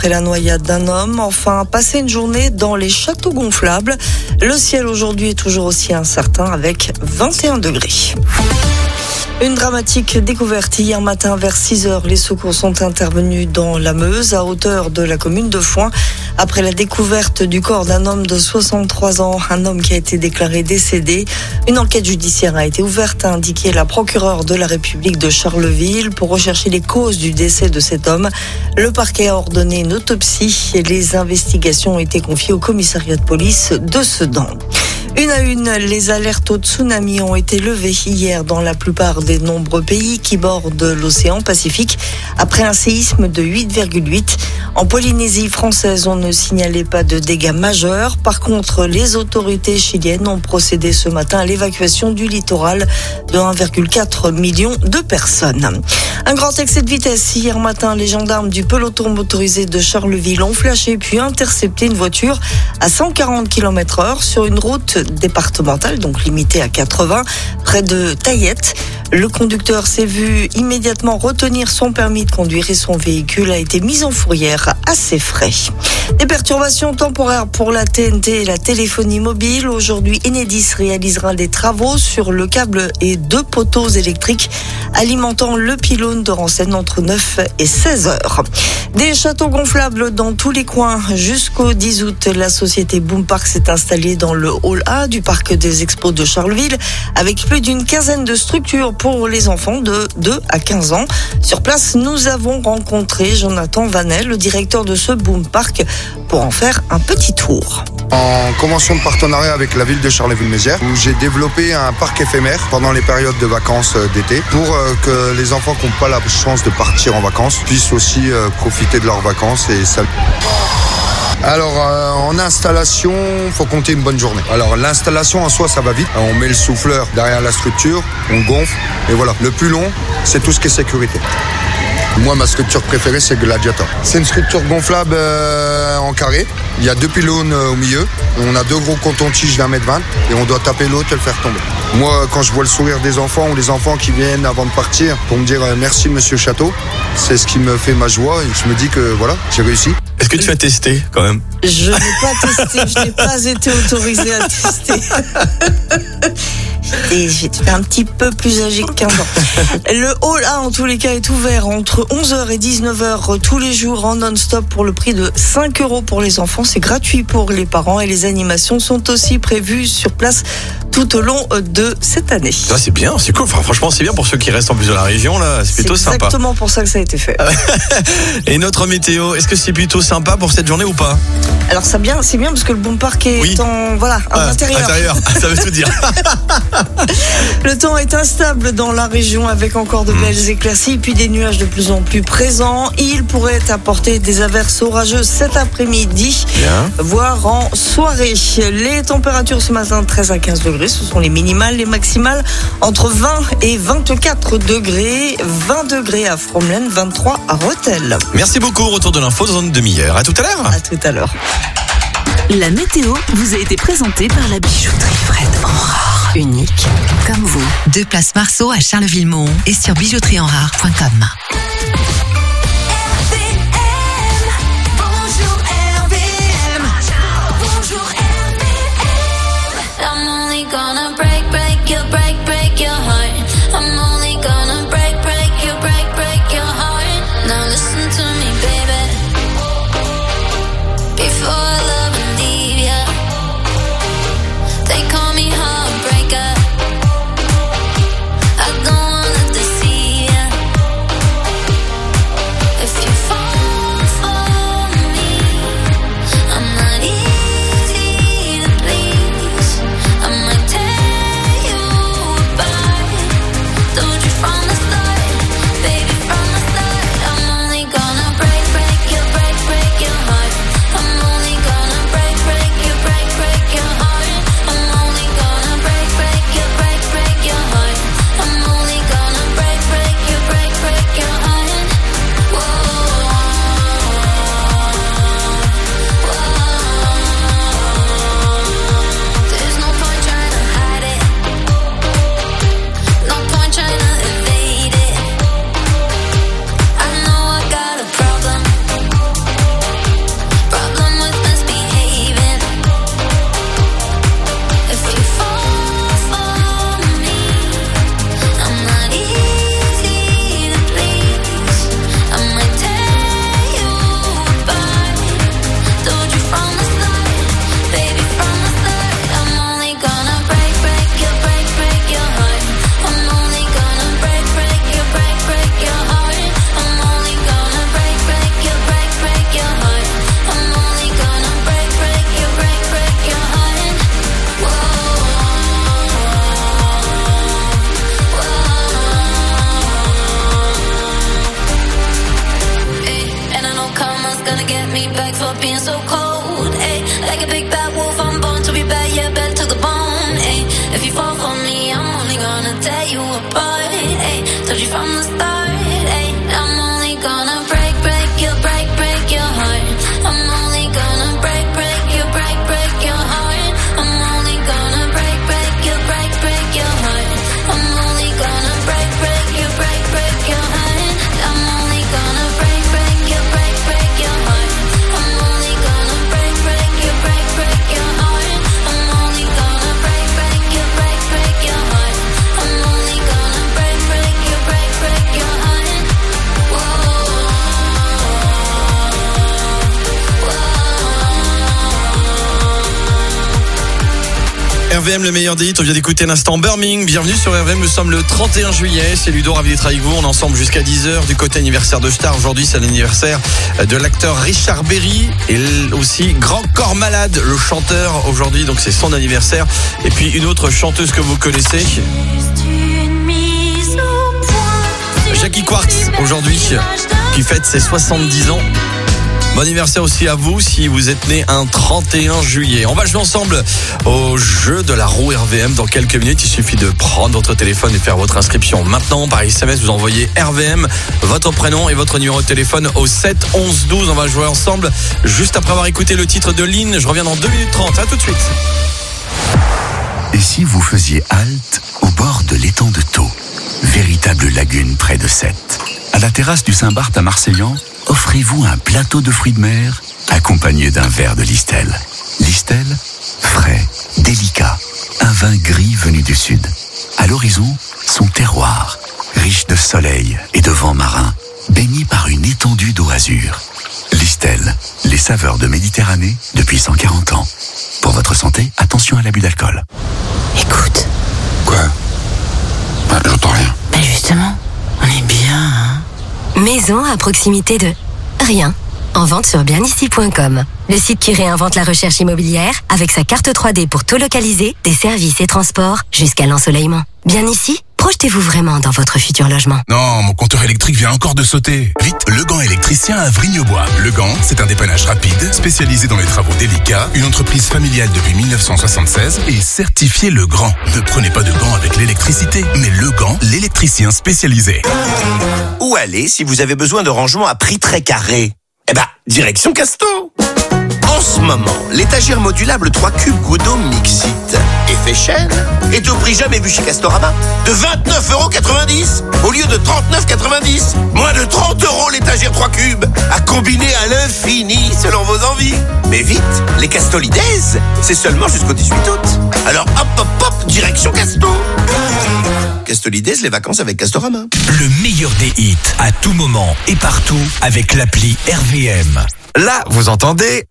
après la noyade d'un homme. Enfin, passer une journée dans les châteaux gonflables. Le ciel aujourd'hui est toujours aussi incertain avec 21 degrés. Une dramatique découverte hier matin vers 6h. Les secours sont intervenus dans la Meuse, à hauteur de la commune de Foin, après la découverte du corps d'un homme de 63 ans, un homme qui a été déclaré décédé. Une enquête judiciaire a été ouverte, a indiqué la procureure de la République de Charleville, pour rechercher les causes du décès de cet homme. Le parquet a ordonné une autopsie et les investigations ont été confiées au commissariat de police de Sedan. Une à une, les alertes au tsunami ont été levées hier dans la plupart des nombreux pays qui bordent l'océan Pacifique après un séisme de 8,8. En Polynésie française, on ne signalait pas de dégâts majeurs. Par contre, les autorités chiliennes ont procédé ce matin à l'évacuation du littoral de 1,4 million de personnes. Un grand excès de vitesse. Hier matin, les gendarmes du peloton motorisé de Charleville ont flashé puis intercepté une voiture à 140 km/h sur une route départementale, donc limitée à 80, près de Taillette. Le conducteur s'est vu immédiatement retenir son permis de conduire et son véhicule a été mis en fourrière à ses frais. Des perturbations temporaires pour la TNT et la téléphonie mobile. Aujourd'hui, Enedis réalisera des travaux sur le câble et 2 poteaux électriques alimentant le pylône de Rancennes entre 9 et 16 heures. Des châteaux gonflables dans tous les coins. Jusqu'au 10 août, la société Boom Park s'est installée dans le hall A du parc des expos de Charleville avec plus d'une quinzaine de structures pour les enfants de 2 à 15 ans. Sur place, nous avons rencontré Jonathan Vanel, le directeur de ce Boom Park, pour en faire un petit tour. En convention de partenariat avec la ville de Charleville-Mézières, où j'ai développé un parc éphémère pendant les périodes de vacances d'été pour que les enfants qui n'ont pas la chance de partir en vacances puissent aussi profiter de leurs vacances et ça. Alors en installation, faut compter une bonne journée. Alors l'installation en soi, ça va vite. On met le souffleur derrière la structure, on gonfle et voilà. Le plus long, c'est tout ce qui est sécurité. Moi, ma structure préférée, c'est Gladiator. C'est une structure gonflable en carré. Il y a 2 pylônes au milieu. On a 2 gros cotons-tiges d'1,20 m et on doit taper l'autre et le faire tomber. Moi, quand je vois le sourire des enfants ou les enfants qui viennent avant de partir pour me dire merci Monsieur Château, c'est ce qui me fait ma joie et je me dis que voilà, j'ai réussi. Est-ce que tu as testé quand même ? Je n'ai pas testé, je n'ai pas été autorisée à tester. J'étais un petit peu plus âgé que 15 ans. Le hall A, en tous les cas, est ouvert entre 11h et 19h tous les jours en non-stop pour le prix de 5 € pour les enfants. C'est gratuit pour les parents et les animations sont aussi prévues sur place tout au long de cette année. Ça, c'est bien, c'est cool. Enfin, franchement, c'est bien pour ceux qui restent en plus de la région. Là, c'est plutôt sympa. C'est exactement pour ça que ça a été fait. Et notre météo, est-ce que c'est plutôt sympa pour cette journée ou pas ? Alors c'est bien parce que le Boom Park est en intérieur. Ça veut tout dire. Le temps est instable dans la région avec encore de belles éclaircies puis des nuages de plus en plus présents. Il pourrait apporter des averses orageuses cet après-midi, voire en soirée. Les températures ce matin 13 à 15 degrés, ce sont les minimales, les maximales entre 20 et 24 degrés, 20 degrés à Fromelles, 23 à Rethel. Merci beaucoup, retour de l'info dans une demi-heure. À tout à l'heure. À tout à l'heure. La météo vous a été présentée par la bijouterie Fred Enrard. Unique comme vous. 2 places Marceau à Charleville-Mont et sur bijouteriesenrard.com. get me back for being so cold. Ay, like a big bad wolf, I'm born to be bad, yeah, bad to the bone. Ay, if you fall for me, I'm only gonna tear you apart. Ay, told you from the start. Ay, I'm only gonna break your heart. I'm only gonna break your heart. I'm only gonna break your heart. I'm only gonna break your heart. I'm only gonna break your heart. I'm only gonna break your heart. I'm only gonna break your heart. I'm only gonna break your heart. RVM, le meilleur des hits, on vient d'écouter l'instant Burning. Bienvenue sur RVM, nous sommes le 31 juillet. C'est Ludo, ravi d'être avec vous. On est ensemble jusqu'à 10h. Du côté anniversaire de Star, aujourd'hui c'est l'anniversaire de l'acteur Richard Berry et aussi Grand Corps Malade, le chanteur aujourd'hui, donc c'est son anniversaire. Et puis une autre chanteuse que vous connaissez, Jackie Quartz, aujourd'hui, qui fête ses 70 ans. Bon anniversaire aussi à vous si vous êtes né un 31 juillet. On va jouer ensemble au jeu de la roue RVM dans quelques minutes. Il suffit de prendre votre téléphone et faire votre inscription maintenant. Par SMS, vous envoyez RVM, votre prénom et votre numéro de téléphone au 7 11 12. On va jouer ensemble juste après avoir écouté le titre de Lynn. Je reviens dans 2 minutes 30. À tout de suite. Et si vous faisiez halte au bord de l'étang de Thau, véritable lagune près de Sète, à la terrasse du Saint-Barth à Marseillan, offrez-vous un plateau de fruits de mer accompagné d'un verre de Listel. Listel, frais, délicat, un vin gris venu du sud. À l'horizon, son terroir, riche de soleil et de vent marin, baigné par une étendue d'eau azur. Listel, les saveurs de Méditerranée depuis 140 ans. Pour votre santé, attention à l'abus d'alcool. Écoute. Quoi ? J'entends rien. Justement, on est bien, hein. Maison à proximité de rien. En vente sur bienici.com. Le site qui réinvente la recherche immobilière avec sa carte 3D pour tout localiser, des services et transports jusqu'à l'ensoleillement. Bien ici, projetez-vous vraiment dans votre futur logement. Non, mon compteur électrique vient encore de sauter. Vite, Legan électricien à Vrignebois. Legan, c'est un dépannage rapide, spécialisé dans les travaux délicats, une entreprise familiale depuis 1976 et certifié Legrand. Ne prenez pas de gants avec l'électricité, mais Legan, l'électricien spécialisé. Où aller si vous avez besoin de rangement à prix très carré ? Direction Casto. En ce moment, l'étagère modulable 3 cubes Goudot Mixit, effet chaîne, est au prix jamais vu chez Castorama de 29,90 € au lieu de 39,90 €. Moins de 30 € l'étagère 3 cubes, à combiner à l'infini selon vos envies. Mais vite, les Castolidays, c'est seulement jusqu'au 18 août. Alors hop, direction Casto. Castolidays, les vacances avec Castorama. Le meilleur des hits, à tout moment et partout, avec l'appli RVM. Là, vous entendez...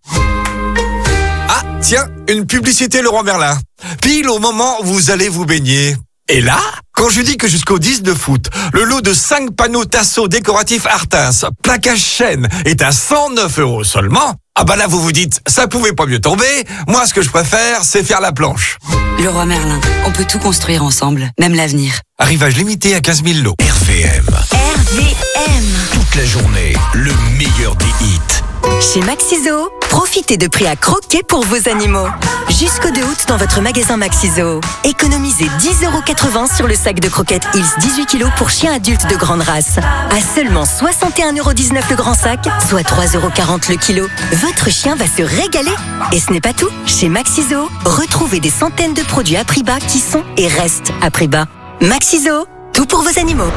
Ah, tiens, une publicité Leroy Merlin. Pile au moment où vous allez vous baigner. Et là, quand je dis que jusqu'au 10 de foot, le lot de 5 panneaux Tasso décoratifs Artins, plaquage chêne, est à 109 € seulement, là vous vous dites, ça pouvait pas mieux tomber, moi ce que je préfère, c'est faire la planche. Leroy Merlin, on peut tout construire ensemble, même l'avenir. Arrivage limité à 15 000 lots. RVM. Toute la journée, le meilleur des hits. Chez Maxiso, profitez de prix à croquer pour vos animaux. Jusqu'au 2 août dans votre magasin Maxiso. Économisez 10,80 € sur le sac de croquettes Hills 18 kg pour chiens adultes de grande race. À seulement 61,19 € le grand sac, soit 3,40 € le kilo. Votre chien va se régaler. Et ce n'est pas tout. Chez Maxiso, retrouvez des centaines de produits à prix bas qui sont et restent à prix bas. Maxiso, tout pour vos animaux.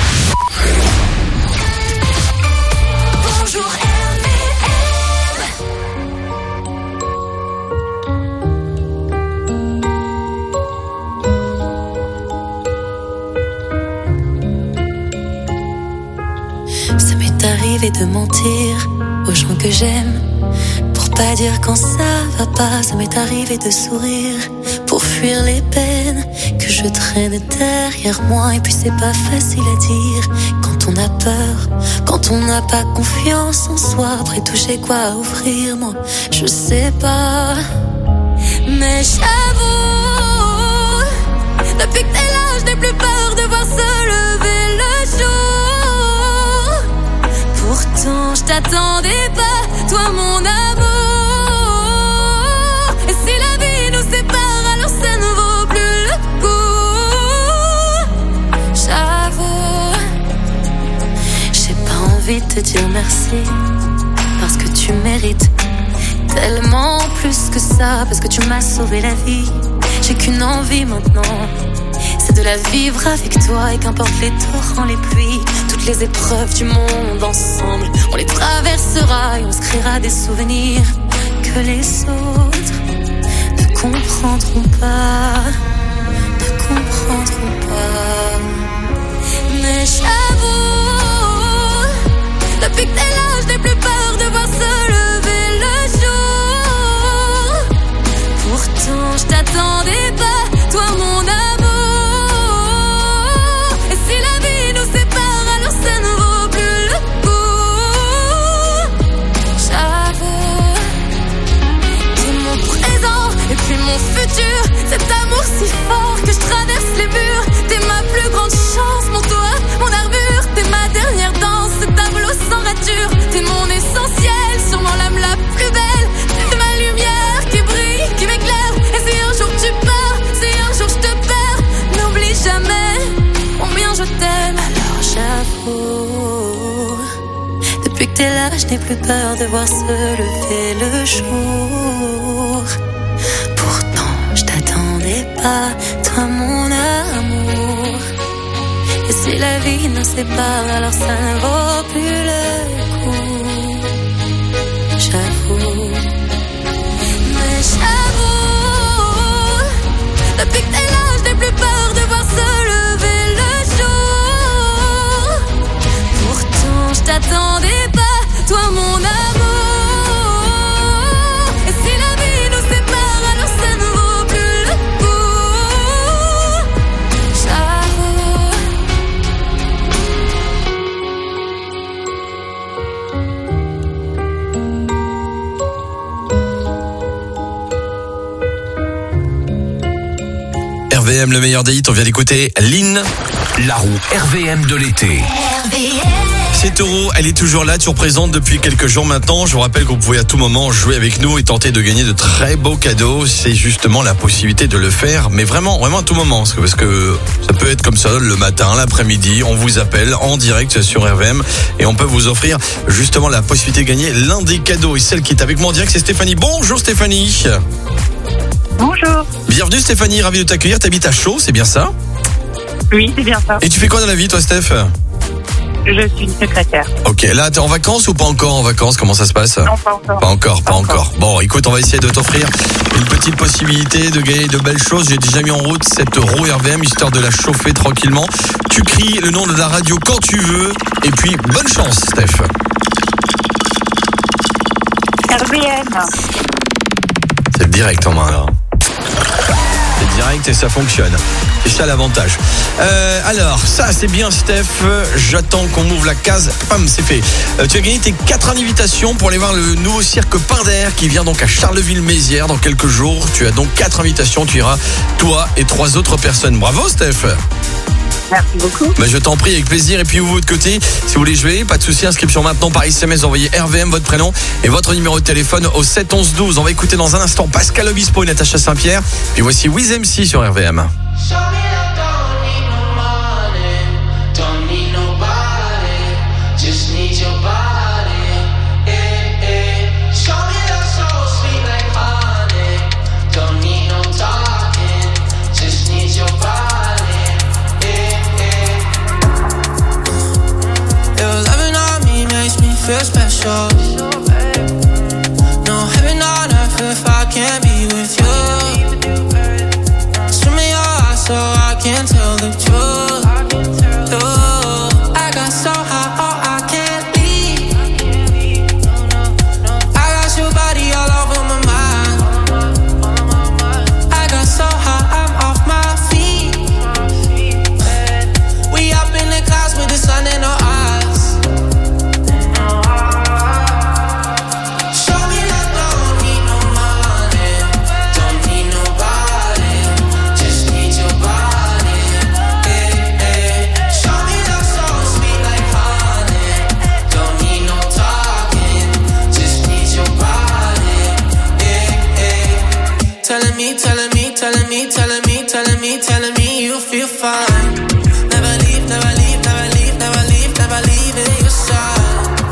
Ça m'est arrivé de mentir aux gens que j'aime pour pas dire quand ça va pas. Ça m'est arrivé de sourire pour fuir les peines que je traîne derrière moi. Et puis c'est pas facile à dire quand on a peur, quand on n'a pas confiance en soi. Après tout j'ai quoi à offrir, moi je sais pas. Mais j'avoue, depuis que t'es là je n'ai plus peur de voir se lever le jour. Pourtant je t'attendais pas, toi te dire merci, parce que tu mérites tellement plus que ça, parce que tu m'as sauvé la vie. J'ai qu'une envie maintenant, c'est de la vivre avec toi. Et qu'importe les torrents, les pluies, toutes les épreuves du monde ensemble, on les traversera et on se créera des souvenirs que les autres ne comprendront pas, ne comprendront pas. Mais j'avoue, depuis que t'es là, je n'ai plus peur de voir se lever le jour. Pourtant je t'attendais pas, toi mon amour. Et si la vie nous sépare, alors ça ne vaut plus le coup. J'avoue, t'es mon présent et puis mon futur. Cet amour si fort que je traverse les murs. T'es ma plus grande chance, mon toit, mon armure. T'es ma dernière danse, ce tableau sans rature. T'es mon essentiel, sûrement l'âme la plus belle. T'es ma lumière qui brille, qui m'éclaire. Et si un jour tu pars, si un jour je te perds, n'oublie jamais combien je t'aime. Alors j'avoue, depuis que t'es là, je n'ai plus peur de voir se lever le jour. Pourtant je t'attendais pas, toi mon amour. Et si la vie nous sépare, alors ça ne vaut plus le coup. J'avoue, mais j'avoue, depuis que t'es là, je n'ai plus peur de voir se lever le jour. Pourtant je t'attendais pas, toi mon amour. Et si la vie nous sépare, alors ça ne vaut plus le coup. J'avoue. RVM, le meilleur des hits, on vient d'écouter Lynn. La roue RVM de l'été. C'est Taureau, elle est toujours là, toujours présente depuis quelques jours maintenant. Je vous rappelle que vous pouvez à tout moment jouer avec nous et tenter de gagner de très beaux cadeaux. C'est justement la possibilité de le faire, mais vraiment à tout moment. Parce que ça peut être comme ça, le matin, l'après-midi, on vous appelle en direct sur RVM et on peut vous offrir justement la possibilité de gagner l'un des cadeaux. Et celle qui est avec moi en direct, c'est Stéphanie. Bonjour Stéphanie. Bonjour. Bienvenue Stéphanie, ravi de t'accueillir. T'habites à Chaux, c'est bien ça? Oui, c'est bien ça. Et tu fais quoi dans la vie toi Steph? Je suis secrétaire. Ok, là t'es en vacances ou pas encore en vacances? Comment ça se passe? Non, pas encore. Pas encore. Bon, écoute, on va essayer de t'offrir une petite possibilité de gagner de belles choses. J'ai déjà mis en route cette roue RVM histoire de la chauffer tranquillement. Tu cries le nom de la radio quand tu veux. Et puis, bonne chance, Steph. RVM. C'est direct en main, là. C'est direct et ça fonctionne. C'est ça l'avantage. Alors, ça c'est bien Steph. J'attends qu'on m'ouvre la case. Pam, c'est fait. Tu as gagné tes 4 invitations pour aller voir le nouveau cirque Pinder qui vient donc à Charleville-Mézières dans quelques jours. Tu as donc 4 invitations. Tu iras, toi et 3 autres personnes. Bravo Steph. Merci beaucoup. Je t'en prie, avec plaisir. Et puis vous, de votre côté, si vous voulez jouer, pas de souci, inscription maintenant par SMS, envoyez RVM, votre prénom et votre numéro de téléphone au 7 11 12. On va écouter dans un instant Pascal Obispo et Natacha Saint-Pierre. Puis voici Wiz MC sur RVM. Feel special. No heaven on earth if I can't be with you. Swim in your eyes so I can tell the truth. I got so high, oh I can't leave. I got your body all over my mind. I got so high, I'm off my feet. We up in the clouds with the sun in our eyes. Telling me you feel fine. Never leave, never leave, never leave, never leave, never leave in your side.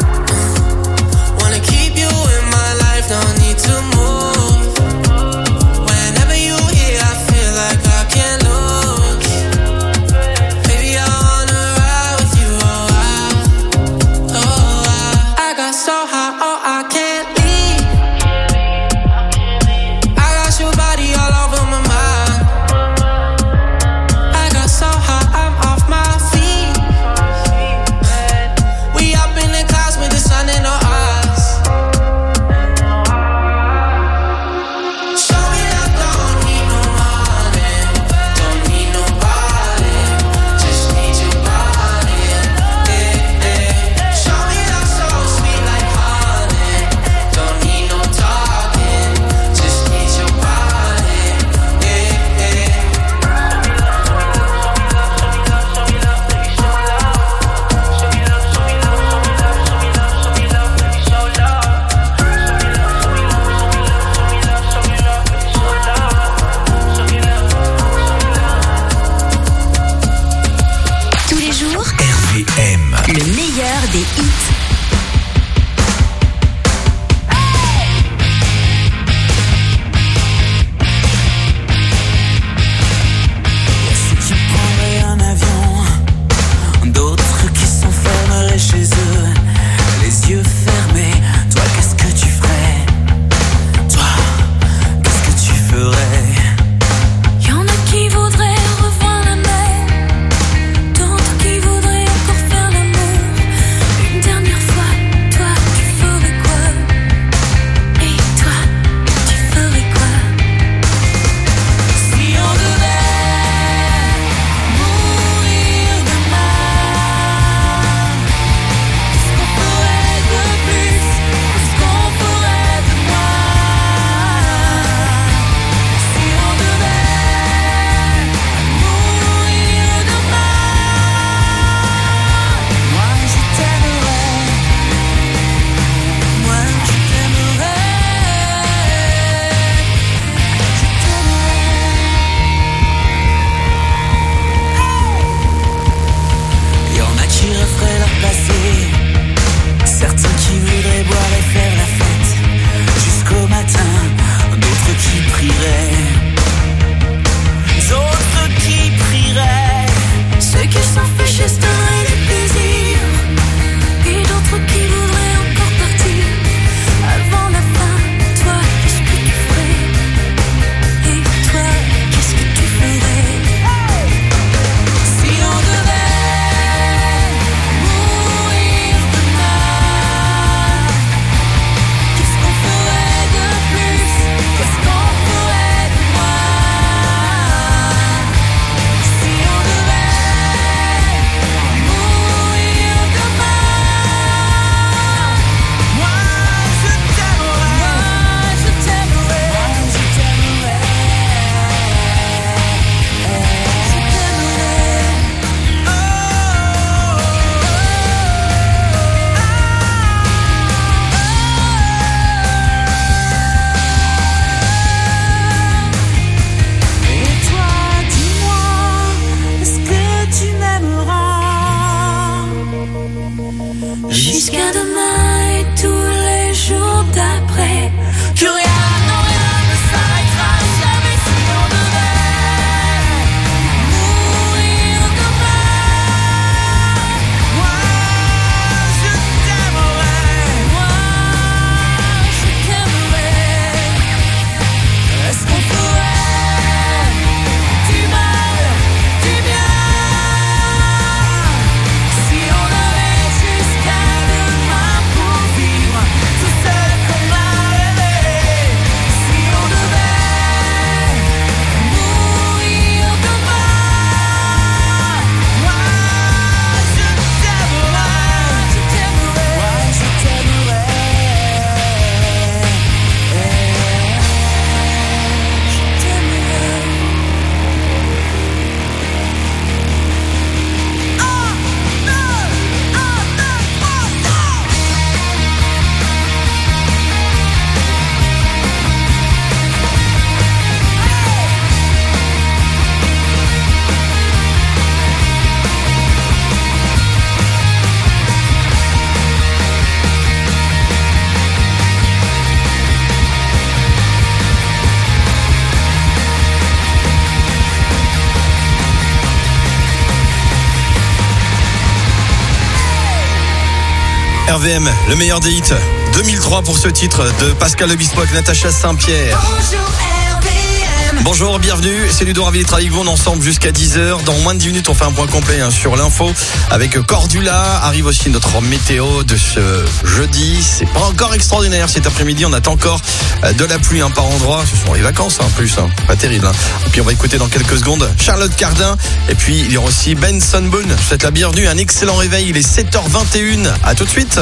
RVM, le meilleur des hits. 2003 pour ce titre de Pascal Obispo avec Natacha Saint-Pierre. Bonjour, bienvenue, c'est Ludo Ravi avec vous, on est ensemble jusqu'à 10h. Dans moins de 10 minutes, on fait un point complet sur l'info avec Cordula. Arrive aussi notre météo de ce jeudi. C'est pas encore extraordinaire cet après-midi, on attend encore de la pluie par endroit. Ce sont les vacances en plus, pas terrible. Et puis on va écouter dans quelques secondes Charlotte Cardin. Et puis il y aura aussi Benson Boone. Je vous souhaite la bienvenue, un excellent réveil, il est 7h21. À tout de suite.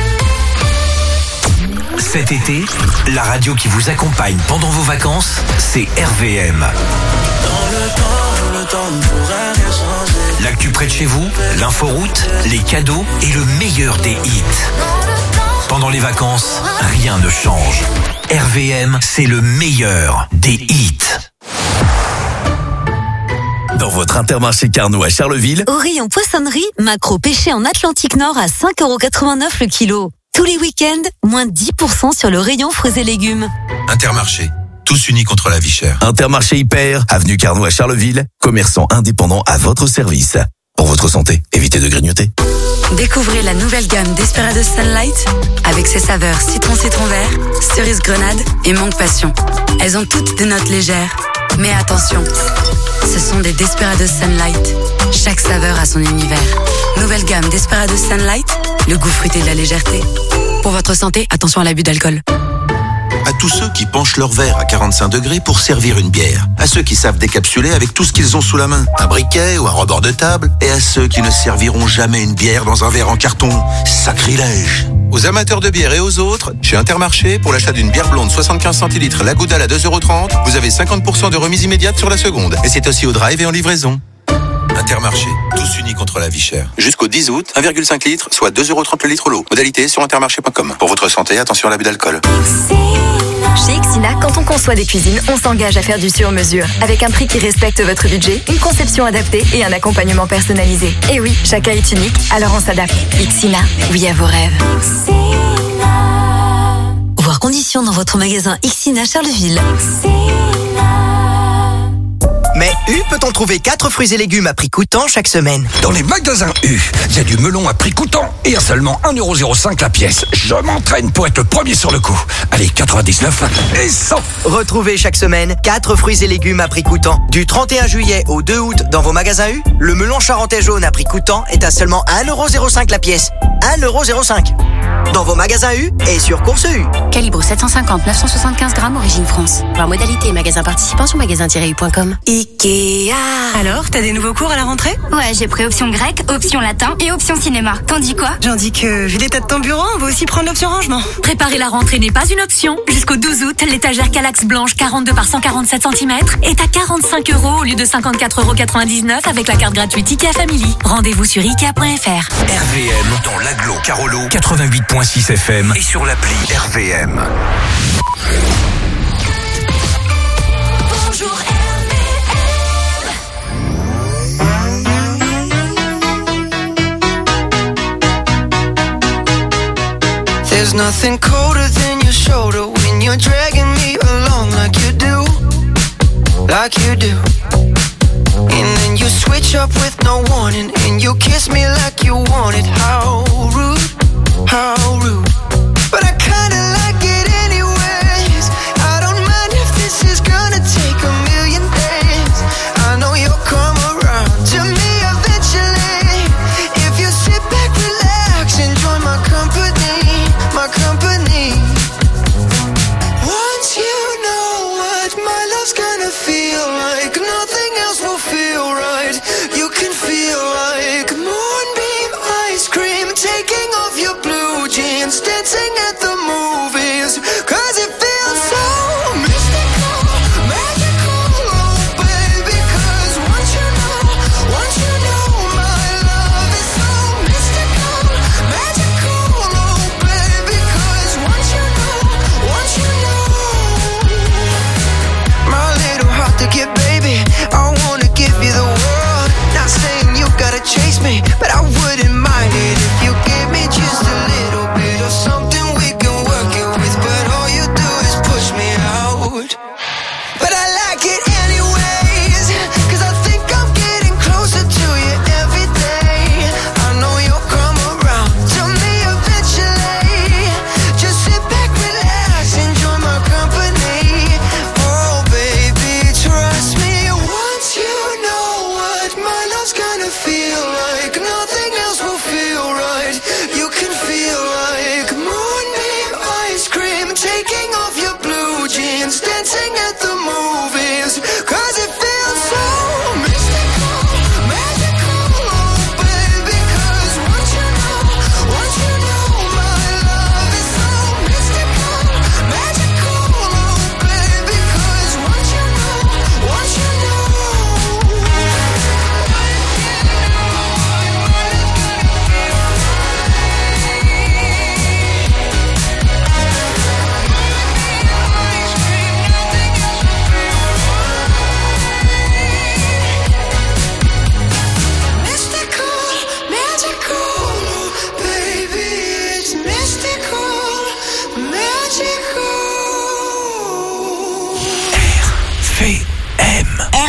Cet été, la radio qui vous accompagne pendant vos vacances, c'est RVM. L'actu près de chez vous, l'inforoute, les cadeaux et le meilleur des hits. Pendant les vacances, rien ne change. RVM, c'est le meilleur des hits. Dans votre Intermarché Carnot à Charleville, au rayon poissonnerie, maquereau pêché en Atlantique Nord à 5,89 € le kilo. Tous les week-ends, moins 10% sur le rayon fruits et légumes. Intermarché, tous unis contre la vie chère. Intermarché Hyper, avenue Carnot à Charleville, commerçant indépendant à votre service. Pour votre santé, évitez de grignoter. Découvrez la nouvelle gamme Desperados Sunlight avec ses saveurs citron vert, cerise grenade et mangue passion. Elles ont toutes des notes légères. Mais attention, ce sont des Desperados Sunlight. Chaque saveur a son univers. Nouvelle gamme Desperados Sunlight, le goût fruité de la légèreté. Pour votre santé, attention à l'abus d'alcool. À tous ceux qui penchent leur verre à 45 degrés pour servir une bière. À ceux qui savent décapsuler avec tout ce qu'ils ont sous la main. Un briquet ou un rebord de table. Et à ceux qui ne serviront jamais une bière dans un verre en carton. Sacrilège. Aux amateurs de bière et aux autres, chez Intermarché, pour l'achat d'une bière blonde 75 centilitres La Goudale à 2,30 €, vous avez 50% de remise immédiate sur la seconde. Et c'est aussi au drive et en livraison. Intermarché, tous unis contre la vie chère. Jusqu'au 10 août, 1,5 litre, soit 2,30 € le litre l'eau. Modalité sur intermarché.com. Pour votre santé, attention à l'abus d'alcool. Chez Ixina, quand on conçoit des cuisines, on s'engage à faire du sur-mesure. Avec un prix qui respecte votre budget, une conception adaptée et un accompagnement personnalisé. Et oui, chacun est unique, alors on s'adapte. Ixina, oui à vos rêves. Voir conditions dans votre magasin Ixina Charleville. Mais U peut-on trouver 4 fruits et légumes à prix coûtant chaque semaine? Dans les magasins U, il y a du melon à prix coûtant et à seulement 1,05 € la pièce. Je m'entraîne pour être le premier sur le coup. Allez, 99 et 100. Retrouvez chaque semaine 4 fruits et légumes à prix coûtant. Du 31 juillet au 2 août dans vos magasins U, le melon charentais jaune à prix coûtant est à seulement 1,05 € la pièce. 1,05 € dans vos magasins U et sur Course U. Calibre 750, 975 grammes, origine France. Voir modalité et magasin participant sur magasin-u.com. Ikea. Alors, t'as des nouveaux cours à la rentrée? Ouais, j'ai pris option grec, option latin et option cinéma. T'en dis quoi? J'en dis que, vu l'état de ton bureau, on va aussi prendre l'option rangement. Préparer la rentrée n'est pas une option. Jusqu'au 12 août, l'étagère Calax blanche 42 par 147 cm est à 45 € au lieu de 54,99 € avec la carte gratuite Ikea Family. Rendez-vous sur Ikea.fr. RVM dans l'Aglo Carolo 88.6 FM et sur l'appli RVM. Bonjour There's nothing colder than your shoulder when you're dragging me along like you do, like you do. And then you switch up with no warning and you kiss me like you want it. How rude, how rude. But I kinda like it anyways. I don't mind if this is gonna take a million days. I know you'll come around to me eventually. If you sit back, relax, enjoy my company, my company. Once you know what my love's gonna feel like, nothing else will feel right. You can feel like moonbeam ice cream, taking off your blue jeans, dancing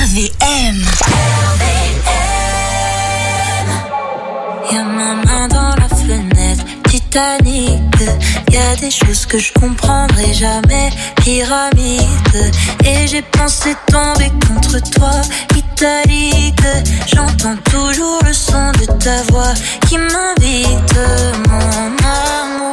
RVM. Y'a ma main dans la fenêtre, Titanic. Y'a des choses que je comprendrai jamais, pyramide. Et j'ai pensé tomber contre toi, italique. J'entends toujours le son de ta voix qui m'invite, mon amour.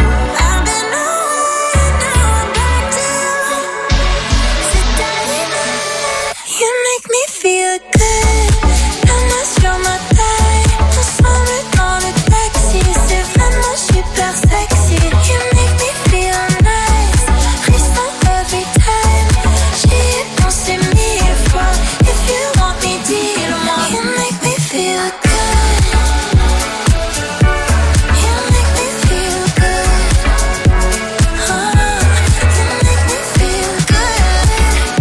You make me feel good. La main sur ma taille, ensemble dans le taxi, c'est vraiment super sexy. You make me feel nice, frisson every time. J'y ai pensé 1000 fois. If you want me, dis-le-moi. You make me feel good. You make me feel good. You make me feel good.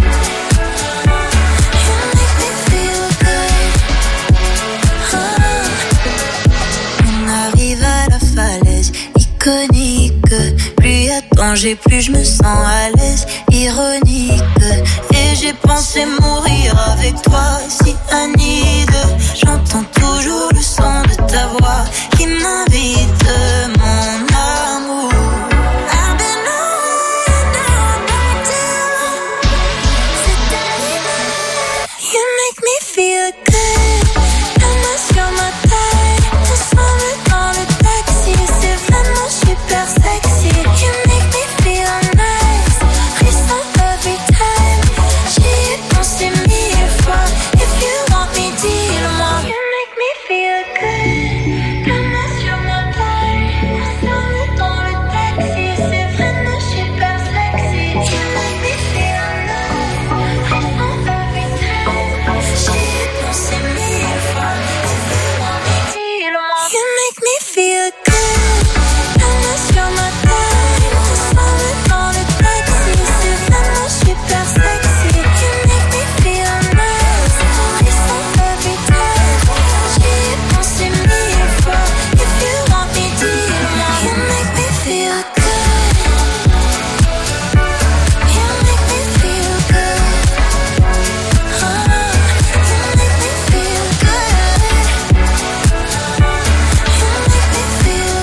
On arrive à la falaise iconique. Plus y a danger, plus je me sens à l'aise. Ironique. Et j'ai pensé mourir avec toi, si Anide. J'entends toujours le son de ta voix qui m'invite, mon amour. I've been on back to you make me feel good. La main sur ma taille, ensemble dans le taxi, c'est vraiment super sexy. You make me feel nice, frisson every time. J'y ai pensé 1000 fois. If you want me, dis-le-moi. You make me feel good. La main sur ma taille, ensemble dans le taxi, c'est vraiment super sexy. You make me feel nice, frisson every time. J'y ai pensé 1000 fois. If you want me, dis-le-moi. You make me feel good. La main sur ma taille, ensemble dans le taxi, c'est vraiment super sexy. You make me feel nice, frisson every time. J'y ai pensé 1000 fois. If you want me, dis-le-moi. You make me feel good. You make me feel good. You make me feel good. You make me feel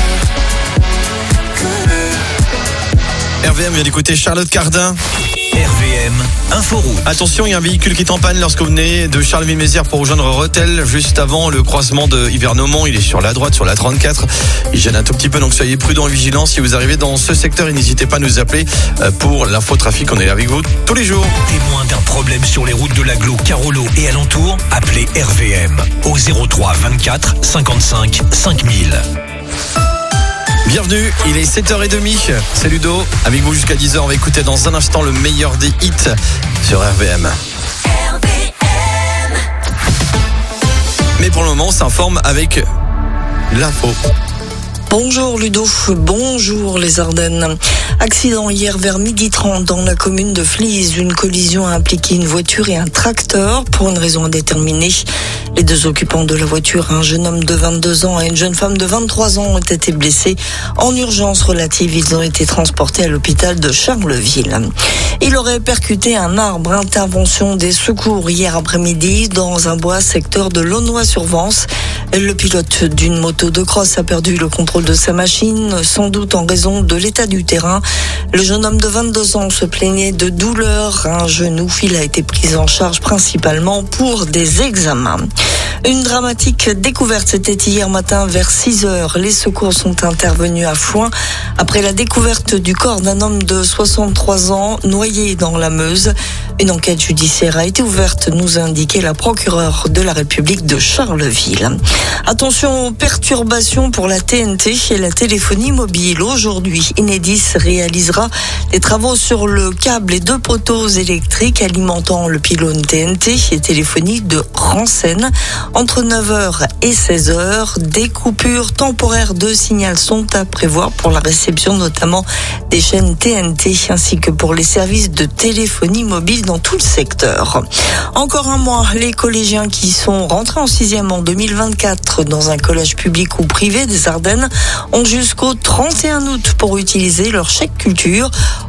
good. RVM vient d'écouter Charlotte Cardin. RVM, Inforoute. Attention, il y a un véhicule qui est en panne lorsque vous venez de Charleville-Mézières pour rejoindre Rethel, juste avant le croisement de Yvernomont. Il est sur la droite, sur la 34. Il gêne un tout petit peu, donc soyez prudents et vigilants si vous arrivez dans ce secteur. Et n'hésitez pas à nous appeler pour l'infotrafic. On est avec vous tous les jours. Témoin d'un problème sur les routes de l'Agglo, Carolo et alentour, appelez RVM au 03 24 55 5000. Bienvenue, il est 7h30. C'est Ludo, avec vous jusqu'à 10h. On va écouter dans un instant le meilleur des hits sur RVM. Mais pour le moment, on s'informe avec l'info. Bonjour Ludo, bonjour les Ardennes. Accident hier vers 12h30 dans la commune de Flize. Une collision a impliqué une voiture et un tracteur pour une raison indéterminée. Les deux occupants de la voiture, un jeune homme de 22 ans et une jeune femme de 23 ans, ont été blessés. En urgence relative, ils ont été transportés à l'hôpital de Charleville. Il aurait percuté un arbre. Intervention des secours hier après-midi dans un bois secteur de Launois-sur-Vence. Le pilote d'une moto de cross a perdu le contrôle de sa machine, sans doute en raison de l'état du terrain. Le jeune homme de 22 ans se plaignait de douleurs à un genou. Il a été pris en charge principalement pour des examens. Une dramatique découverte, c'était hier matin vers 6h. Les secours sont intervenus à Fouin après la découverte du corps d'un homme de 63 ans noyé dans la Meuse. Une enquête judiciaire a été ouverte, nous a indiqué la procureure de la République de Charleville. Attention aux perturbations pour la TNT et la téléphonie mobile. Aujourd'hui, Enedis réalisera des travaux sur le câble et deux poteaux électriques alimentant le pylône TNT et téléphonie de Rancennes. Entre 9h et 16h, des coupures temporaires de signal sont à prévoir pour la réception notamment des chaînes TNT ainsi que pour les services de téléphonie mobile dans tout le secteur. Encore un mois, les collégiens qui sont rentrés en 6e en 2024 dans un collège public ou privé des Ardennes ont jusqu'au 31 août pour utiliser leur chèque culture.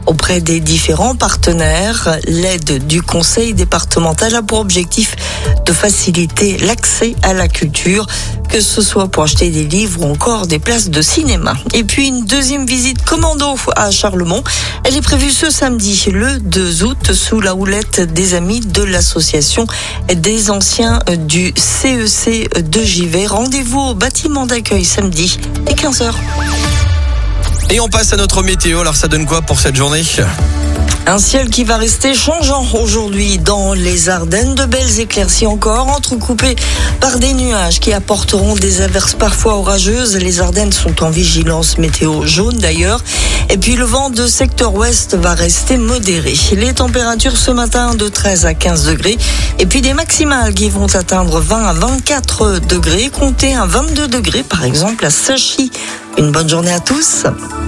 auprès des différents partenaires. L'aide du conseil départemental a pour objectif de faciliter l'accès à la culture, que ce soit pour acheter des livres ou encore des places de cinéma. Et puis une deuxième visite commando à Charlemont. Elle est prévue ce samedi, le 2 août, sous la houlette des amis de l'association des anciens du CEC de Givet. Rendez-vous au bâtiment d'accueil samedi dès 15h. Et on passe à notre météo. Alors ça donne quoi pour cette journée ? Un ciel qui va rester changeant aujourd'hui dans les Ardennes. De belles éclaircies encore, entrecoupées par des nuages qui apporteront des averses parfois orageuses. Les Ardennes sont en vigilance météo jaune d'ailleurs. Et puis le vent de secteur ouest va rester modéré. Les températures ce matin de 13 à 15 degrés. Et puis des maximales qui vont atteindre 20 à 24 degrés. Comptez un 22 degrés par exemple à Sachy. Une bonne journée à tous.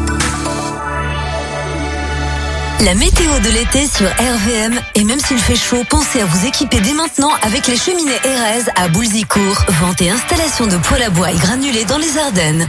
La météo de l'été sur RVM. Et même s'il fait chaud, pensez à vous équiper dès maintenant avec les cheminées Erez à Boulzicourt. Vente et installation de poêle à bois et granulés dans les Ardennes.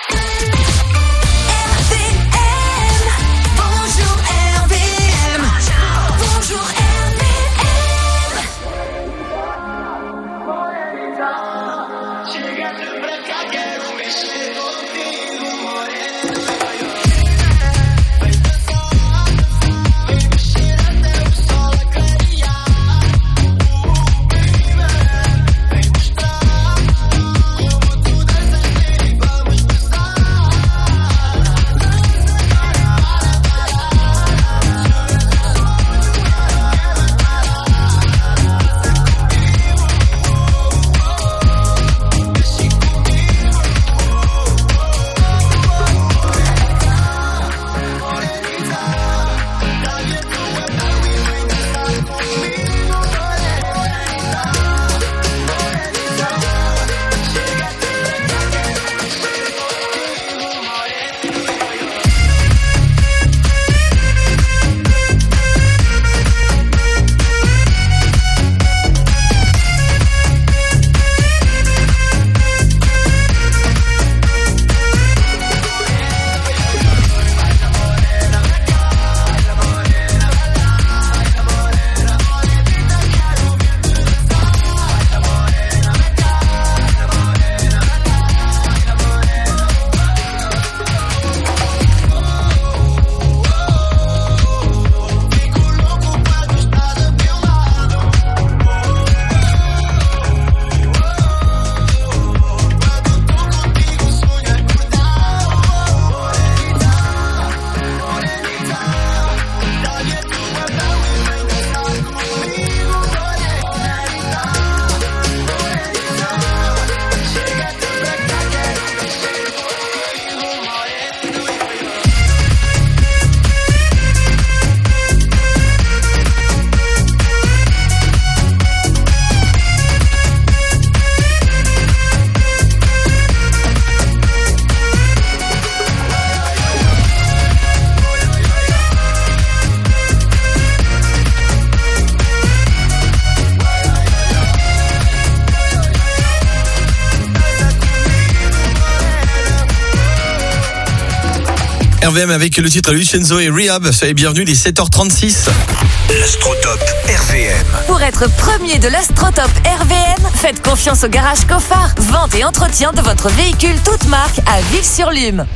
RVM avec le titre Lucenzo et Rehab. Soyez bienvenus, les 7h36. L'Astrotop RVM. Pour être premier de l'Astrotop RVM, faites confiance au garage Coffard. Vente et entretien de votre véhicule toute marque à Ville-sur-Lume.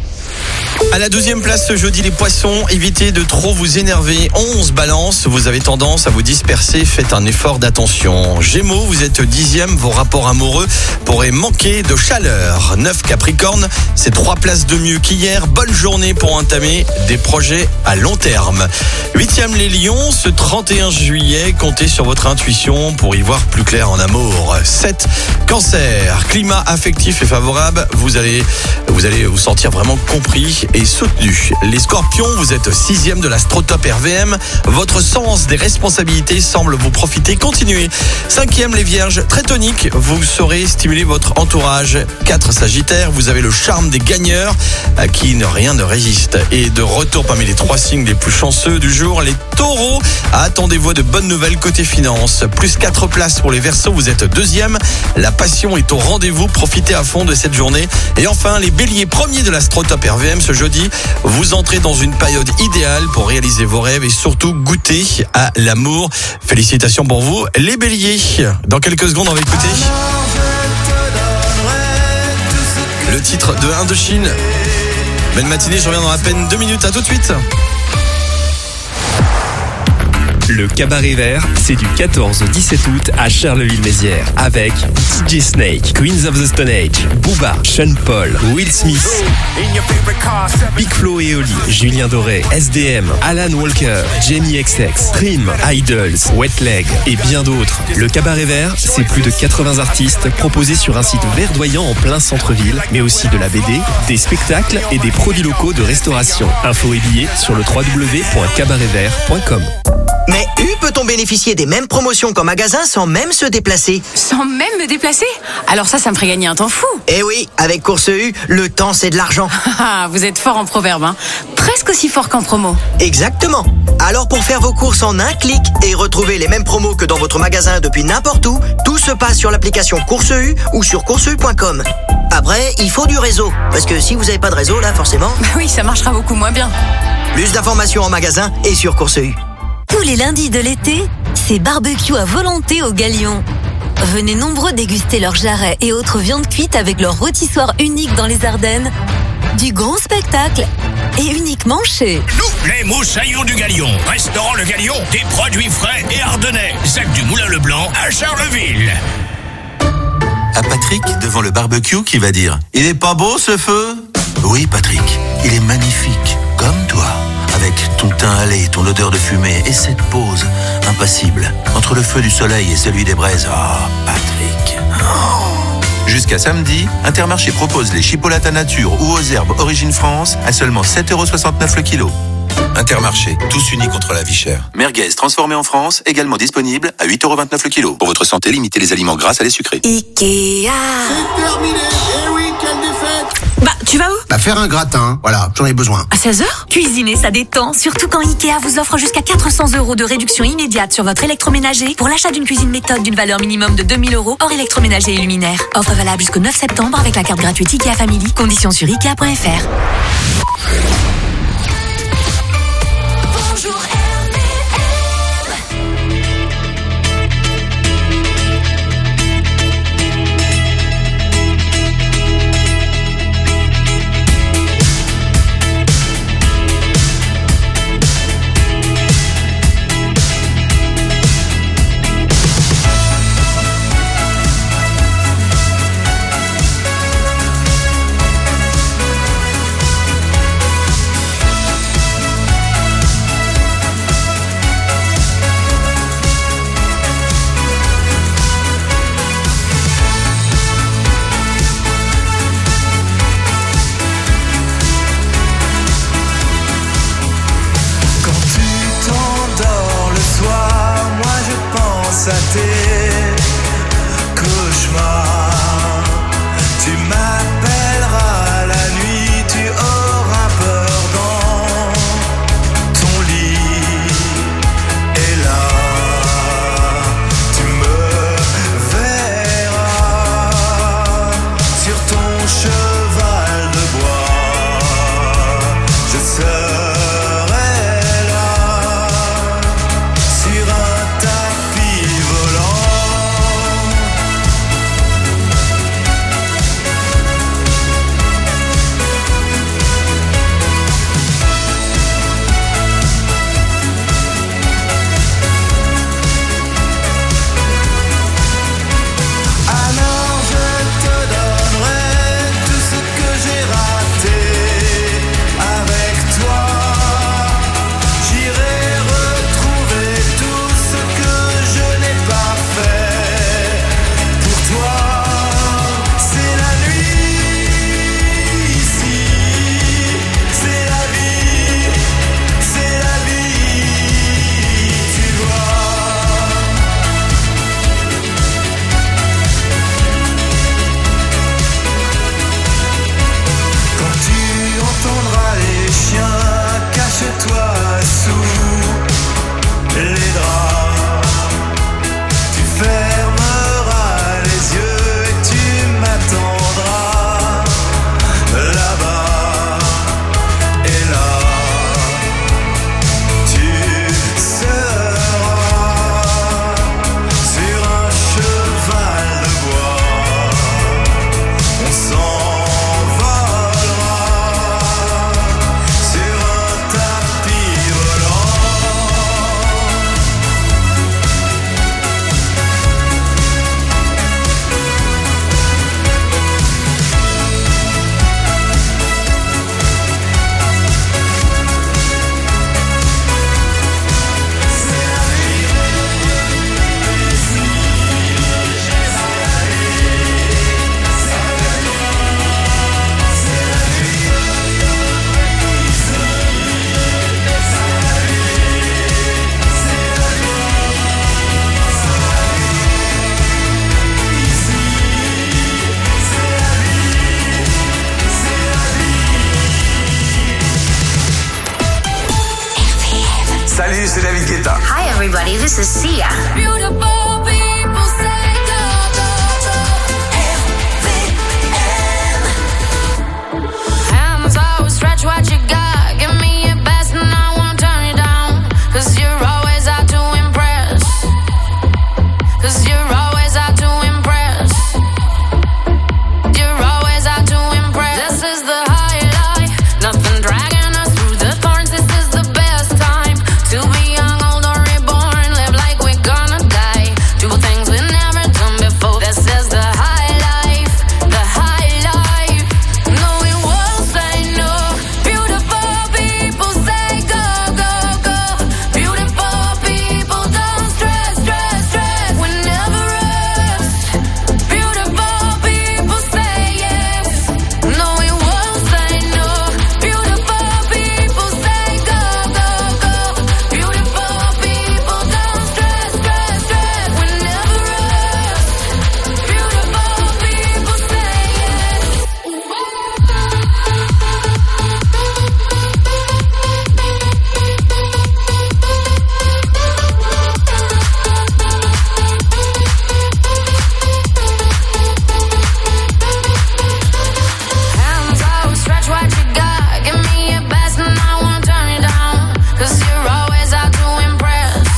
À la 12e place ce jeudi, les poissons, évitez de trop vous énerver. 11 Balance, vous avez tendance à vous disperser, faites un effort d'attention. Gémeaux, vous êtes 10e, vos rapports amoureux pourraient manquer de chaleur. 9 Capricorne, c'est 3 places de mieux qu'hier. Bonne journée pour entamer des projets à long terme. 8e les Lions, ce 31 juillet, comptez sur votre intuition pour y voir plus clair en amour. 7 Cancer, climat affectif est favorable, vous allez vous sentir vraiment compris et soutenu. Les Scorpions, vous êtes 6e de l'Astrotop RVM. Votre sens des responsabilités semble vous profiter. Continuez. 5e les Vierges, très tonique, vous saurez stimuler votre entourage. 4 Sagittaires, vous avez le charme des gagneurs à qui rien ne résiste. Et de retour parmi les 3 signes les plus chanceux du jour, les Taureaux, attendez-vous de bonnes nouvelles côté finance. Plus 4 places pour les Verseaux, vous êtes 2e. La passion est au rendez-vous, profitez à fond de cette journée. Et enfin les Béliers, premiers de l'Astrotop RVM. RVM ce jeudi. Vous entrez dans une période idéale pour réaliser vos rêves et surtout goûter à l'amour. Félicitations pour vous, les béliers. Dans quelques secondes, on va écouter le titre de Indochine. Belle matinée, je reviens dans à peine 2 minutes. À tout de suite. Le Cabaret Vert, c'est du 14 au 17 août à Charleville-Mézières avec DJ Snake, Queens of the Stone Age, Booba, Sean Paul, Will Smith, Big Flo et Oli, Julien Doré, SDM, Alan Walker, Jamie XX, Trim, Idols, Wet Leg et bien d'autres. Le Cabaret Vert, c'est plus de 80 artistes proposés sur un site verdoyant en plein centre-ville, mais aussi de la BD, des spectacles et des produits locaux de restauration. Infos et billets sur le www.cabaretvert.com. Mais peut-on bénéficier des mêmes promotions qu'en magasin sans même se déplacer? Sans même me déplacer? Alors ça me ferait gagner un temps fou. Eh oui, avec Course U, le temps c'est de l'argent. Vous êtes fort en proverbe, hein. Presque aussi fort qu'en promo. Exactement. Alors pour faire vos courses en un clic et retrouver les mêmes promos que dans votre magasin depuis n'importe où, tout se passe sur l'application Course U ou sur courseu.com. Après, il faut du réseau, parce que si vous n'avez pas de réseau là, forcément... Oui, ça marchera beaucoup moins bien. Plus d'informations en magasin et sur Course U. Tous les lundis de l'été, c'est barbecue à volonté au Galion. Venez nombreux déguster leurs jarrets et autres viandes cuites avec leur rôtissoir unique dans les Ardennes. Du grand spectacle et uniquement chez... Nous, les moussaillons du Galion. Restaurant Le Galion, des produits frais et ardennais. Sac du Moulin Le Blanc à Charleville. À Patrick, devant le barbecue, qui va dire « Il est pas beau ce feu ?» Oui, Patrick, il est magnifique, comme toi. Avec ton teint hâlé, ton odeur de fumée et cette pause impassible entre le feu du soleil et celui des braises. Oh, Patrick. Oh. Jusqu'à samedi, Intermarché propose les chipolatas nature ou aux herbes Origine France à seulement 7,69€ le kilo. Intermarché, tous unis contre la vie chère. Merguez transformé en France, également disponible à 8,29€ le kilo. Pour votre santé, limitez les aliments gras à les sucrés. Ikea. C'est terminé. Eh oui, quelle défaite. Tu vas où? Faire un gratin. Voilà, j'en ai besoin. À 16h? Cuisiner, ça détend. Surtout quand Ikea vous offre jusqu'à 400€ de réduction immédiate sur votre électroménager pour l'achat d'une cuisine méthode d'une valeur minimum de 2 000 € hors électroménager et luminaire. Offre valable jusqu'au 9 septembre avec la carte gratuite Ikea Family. Conditions sur Ikea.fr. Sur un tapis volant Salut, c'est David Guetta. Hi everybody, this is Sia. Beautiful people say go, go, go. Hands out, stretch what you got. Give me your best and I won't turn you down. 'Cause you're always out to impress. 'Cause you're always out to impress. You're always out to impress. This is the high life. Nothing dragging us through the thorns. This is the best time to be young, old or reborn. Live like we're gonna die. Do things we've never done before. This is the high life. The high life. No, we won't say no. Beautiful people say go, go, go. Beautiful people don't stress, stress, stress. We never rest. Beautiful people say yes. No, we won't say no. Beautiful people say go, go, go. Beautiful people don't stress, stress, stress. We never rest. Beautiful people say yes. Hands out, stretch what you got. Give me your best and I won't turn you down. 'Cause you're always out to impress.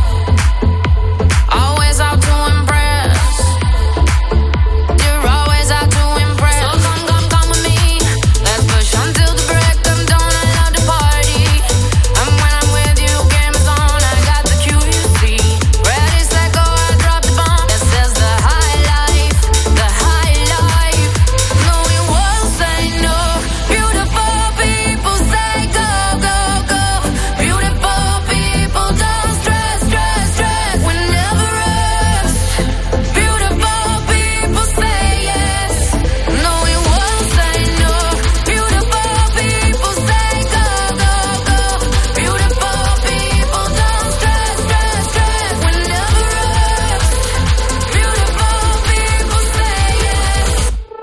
Always out to impress. You're always out to impress. So come with me. Let's push until the break of dawn. I love to party. And when I'm with you, game is on. I got the cue, you see. Ready, set, go, I drop the bomb. This is the high life. The high life. No, we won't say no. Beautiful people say go, go, go. Beautiful people don't stress, stress, stress. We never rest. Beautiful people say yes. No, we won't say no. Beautiful people say go, go, go. Beautiful people don't stress, stress, stress. We never rest. Beautiful people say yes.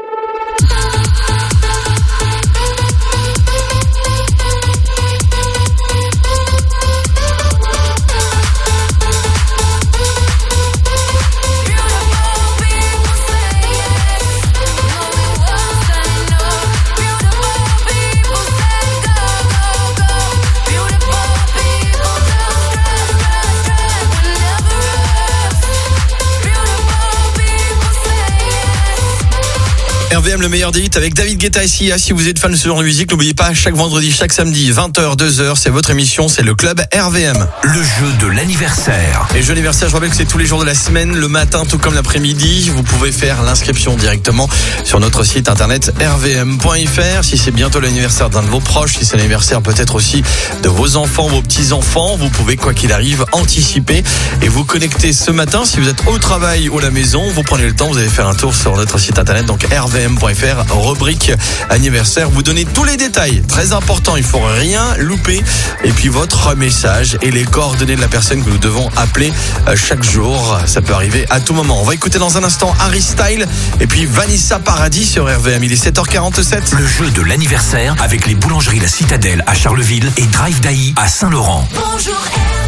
RVM, le meilleur des hits avec David Guetta et Sia. Si vous êtes fan de ce genre de musique, n'oubliez pas, chaque vendredi, chaque samedi, 20h, 2h, c'est votre émission, c'est le club RVM. Le jeu de l'anniversaire. Et le jeu d'anniversaire, je rappelle que c'est tous les jours de la semaine, le matin tout comme l'après-midi. Vous pouvez faire l'inscription directement sur notre site internet rvm.fr. Si c'est bientôt l'anniversaire d'un de vos proches, si c'est l'anniversaire peut-être aussi de vos enfants, vos petits-enfants, vous pouvez, quoi qu'il arrive, anticiper et vous connecter ce matin. Si vous êtes au travail ou à la maison, vous prenez le temps, vous allez faire un tour sur notre site internet, donc rvm.fr, rubrique anniversaire. Vous donnez tous les détails, très important, il faut rien louper. Et puis votre message et les coordonnées de la personne que nous devons appeler chaque jour. Ça peut arriver à tout moment. On va écouter dans un instant Harry Styles et puis Vanessa Paradis sur RVM. Il est 7h47. Le jeu de l'anniversaire avec les boulangeries La Citadelle à Charleville et Drive Daï à Saint-Laurent. Bonjour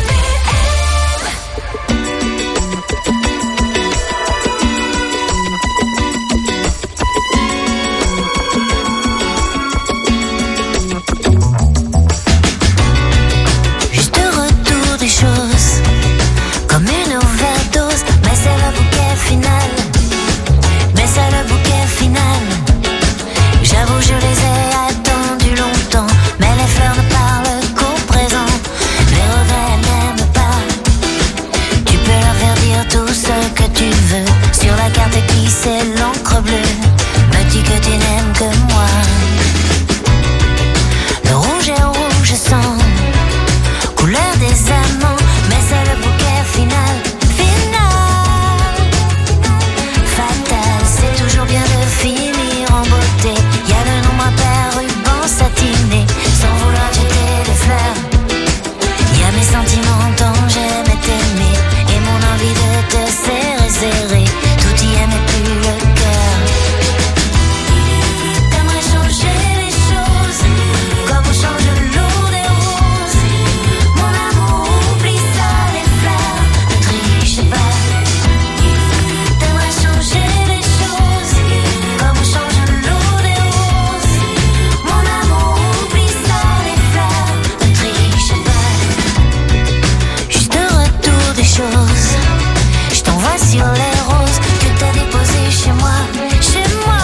Juste retour des choses, comme une overdose, mais c'est le bouquet final. Mais c'est le bouquet final. J'avoue, je les ai attendus longtemps, mais les fleurs ne parlent qu'au présent. Les regrets choses. Je t'envoie sur les roses que t'as déposées chez moi. Chez moi,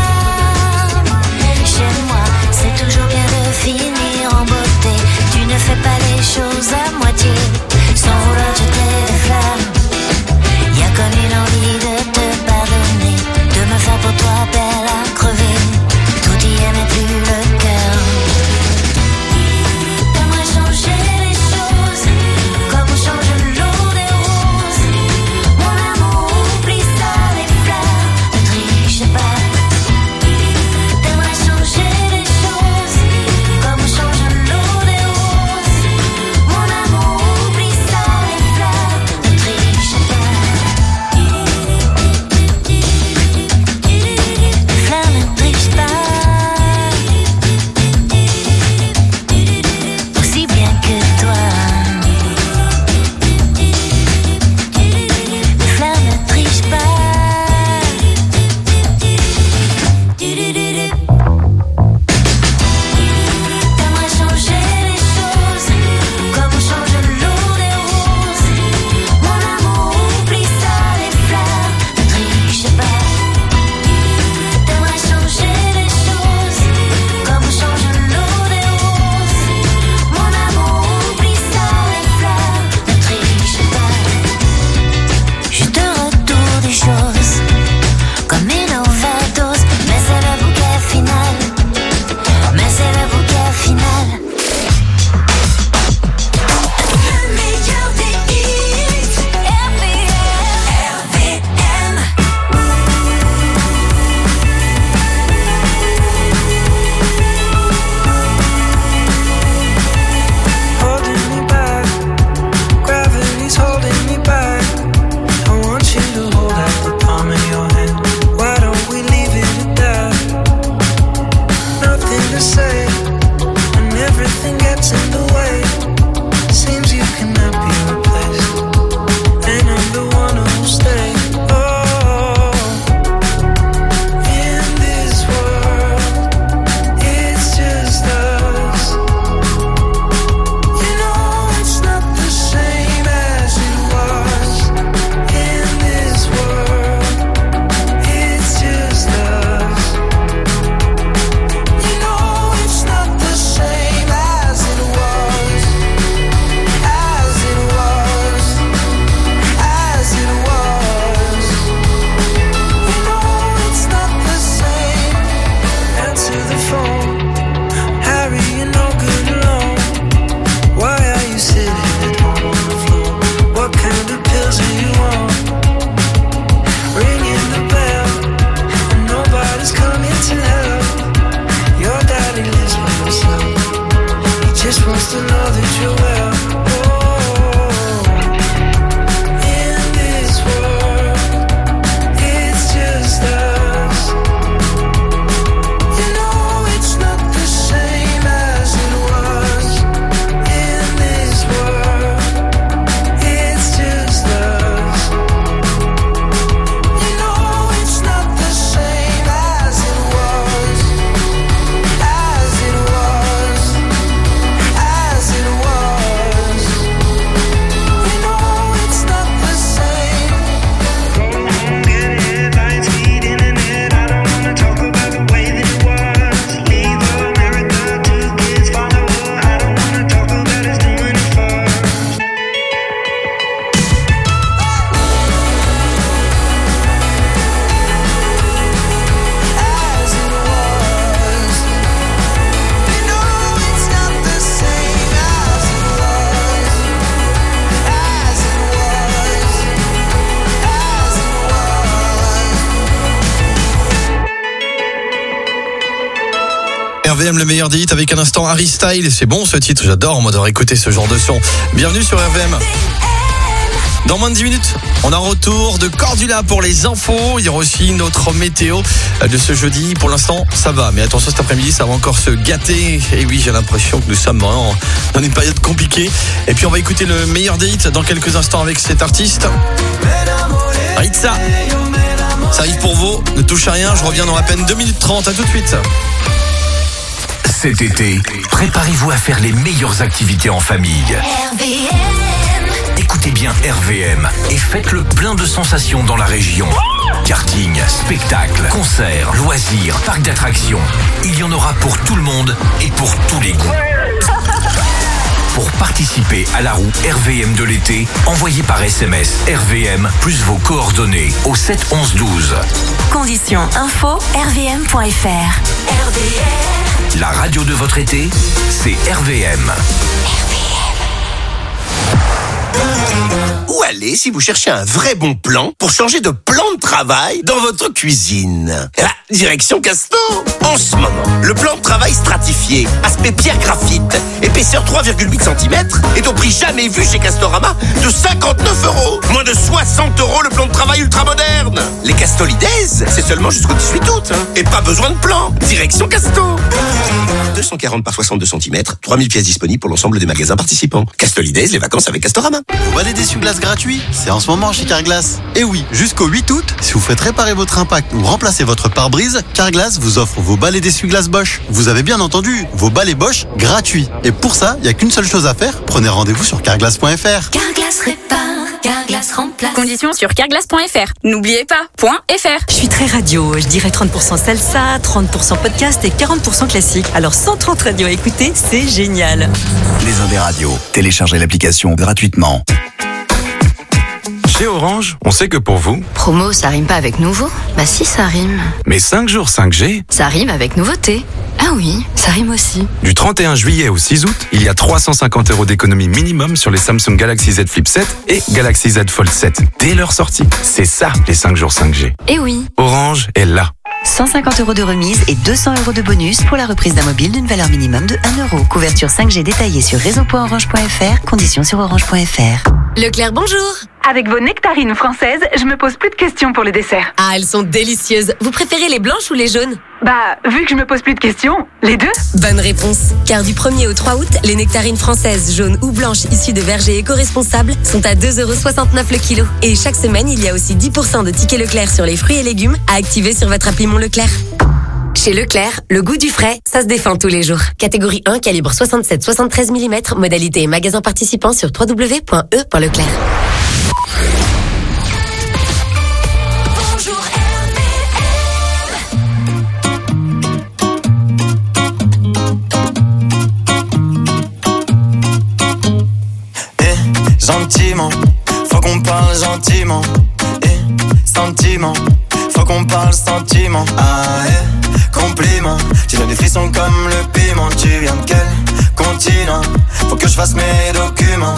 c'est toujours bien de finir en beauté. Tu ne fais pas les choses à moitié, sans vouloir jeter des flammes. Y'a comme une envie de te pardonner, de me faire pour toi belle à crever. Tout y est mais plus le cœur. T'aimerais changer les choses, comme on change l'eau des roses. Mon amour, oublie ça, les fleurs, ne triche pas. T'aimerais changer les choses, comme on change l'eau des roses. Mon amour, oublie ça, les fleurs, ne triche pas. Les fleurs ne trichent pas, aussi bien que toi. Les fleurs ne trichent pas. T'aimerais changer les choses, comme on change l'eau des roses. Mon amour, oublie ça, les fleurs, ne triche pas. T'aimerais changer les choses, comme on change l'eau des roses. Mon amour, oublie ça, les fleurs, ne triche pas. Je te retourne des choses, comme une overdose, mais c'est le bouquet final. Mais c'est le bouquet final. Le meilleur des hits, RVM. Holding me back, gravity's holding me back. I want you to hold out the palm of your hand. Why don't we leave it at that? Nothing to say, and everything gets in the way. Seems you cannot be replaced, and I'm the one who'll stay. Oh, in this world, it's just us. You know it's not the same as it was. In this world, it's just us. You know it's not the same as it was. As it was. As it was. You know it's not the same. Answer the phone. Harry, you're no good alone. Why are you sitting at home on the floor? What kind of pills are you on? Ringing the bell, and nobody's coming to help. Your daddy lives by himself. He just wants to know that you're well. Oh, in this world, it's just us. You know it's not the same as it was. In this world, it's just us. You know it's not the same as it was. As it was. As it was. You know it's not the same. Go home, get it, lights, speed, internet. I don't wanna talk about the way that it was. Leave America, 2 kids, follow her. I don't wanna talk about us doing it first. As it was. You know it's not the same as it was. As it was. As it was. RVM, le meilleur des hits avec un instant Harry Styles. C'est bon ce titre, j'adore, moi, d'avoir écouté ce genre de son. Bienvenue sur RVM. Dans moins de 10 minutes, on a un retour de Cordula pour les infos. Il y aura aussi notre météo de ce jeudi. Pour l'instant, ça va. Mais attention, cet après-midi, ça va encore se gâter. Et oui, j'ai l'impression que nous sommes vraiment dans une période compliquée. Et puis, on va écouter le meilleur des hits dans quelques instants avec cet artiste. Ritza. Ça arrive pour vous. Ne touchez à rien. Je reviens dans à peine 2 minutes 30. À tout de suite. Cet été, préparez-vous à faire les meilleures activités en famille. Écoutez bien, RVM et faites le plein de sensations dans la région. Karting, spectacles, concerts, loisirs, parcs d'attractions. Il y en aura pour tout le monde et pour tous les goûts. Pour participer à la roue RVM de l'été, envoyez par SMS RVM plus vos coordonnées au 7 11 12. Conditions info rvm.fr. La radio de votre été, c'est RVM. Où aller si vous cherchez un vrai bon plan pour changer de plan de travail dans votre cuisine? Ah, direction Casto. En ce moment, le plan de travail stratifié, aspect pierre graphite, épaisseur 3,8 cm, est au prix jamais vu chez Castorama de 59 €. Moins de 60 € le plan de travail ultra moderne. Les Castolides, c'est seulement jusqu'au 18 août. Et pas besoin de plan. Direction Casto. 240 par 62 cm, 3000 pièces disponibles pour l'ensemble des magasins participants. Castolides, les vacances avec Castorama. Vous balai d'essuie-glace gratuit, c'est en ce moment chez Carglass. Et oui, jusqu'au 8 août, si vous faites réparer votre impact ou remplacer votre pare-brise, Carglass vous offre vos balais d'essuie-glace Bosch. Vous avez bien entendu, vos balais Bosch gratuits. Et pour ça, il n'y a qu'une seule chose à faire, prenez rendez-vous sur carglass.fr. Carglass répare, Carglass remplace. Conditions sur carglass.fr. N'oubliez pas, .fr. Je suis très radio, je dirais 30% salsa, 30% podcast et 40% classique. Alors 130 radios à écouter, c'est génial. Les Indés Radio, téléchargez l'application gratuitement. Chez Orange, on sait que pour vous... Promo, ça rime pas avec nouveau? Bah si, ça rime. Mais 5 jours 5G... Ça rime avec nouveauté. Ah oui, ça rime aussi. Du 31 juillet au 6 août, il y a 350 € d'économie minimum sur les Samsung Galaxy Z Flip 7 et Galaxy Z Fold 7 dès leur sortie. C'est ça, les 5 jours 5G. Eh oui. Orange est là. 150 € de remise et 200 € de bonus pour la reprise d'un mobile d'une valeur minimum de 1 €. Couverture 5G détaillée sur réseau.orange.fr, conditions sur orange.fr. Leclerc, bonjour. Avec vos nectarines françaises, je me pose plus de questions pour les desserts. Ah, elles sont délicieuses. Vous préférez les blanches ou les jaunes? Bah, vu que je me pose plus de questions, les deux. Bonne réponse. Car du 1er au 3 août, les nectarines françaises jaunes ou blanches issues de vergers éco-responsables sont à 2,69 € le kilo. Et chaque semaine, il y a aussi 10% de tickets Leclerc sur les fruits et légumes à activer sur votre appli Mon Leclerc. Chez Leclerc, le goût du frais, ça se défend tous les jours. Catégorie 1, calibre 67-73 mm, modalité et magasin participant sur www.e.leclerc. Gentiment, faut qu'on parle gentiment. Sentiment, faut qu'on parle sentiment. Ah, compliment, tu donnes des frissons comme le piment. Tu viens de quel continent? Faut que je fasse mes documents.